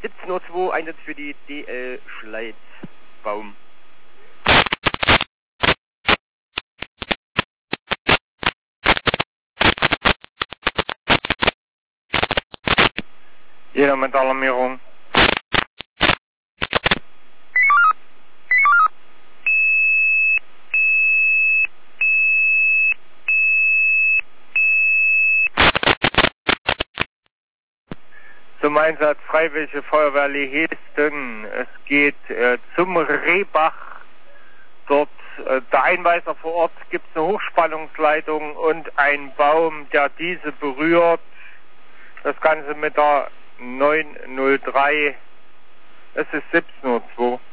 17:02 Uhr, Einsatz für die DL Schleiz-Baum. Jeder mit Alarmierung. Zum Einsatz Freiwillige Feuerwehr Lehesten. Es geht zum Rehbach. Dort der Einweiser vor Ort, gibt es eine Hochspannungsleitung und einen Baum, der diese berührt. Das Ganze mit der 903. Es ist 17:02 Uhr.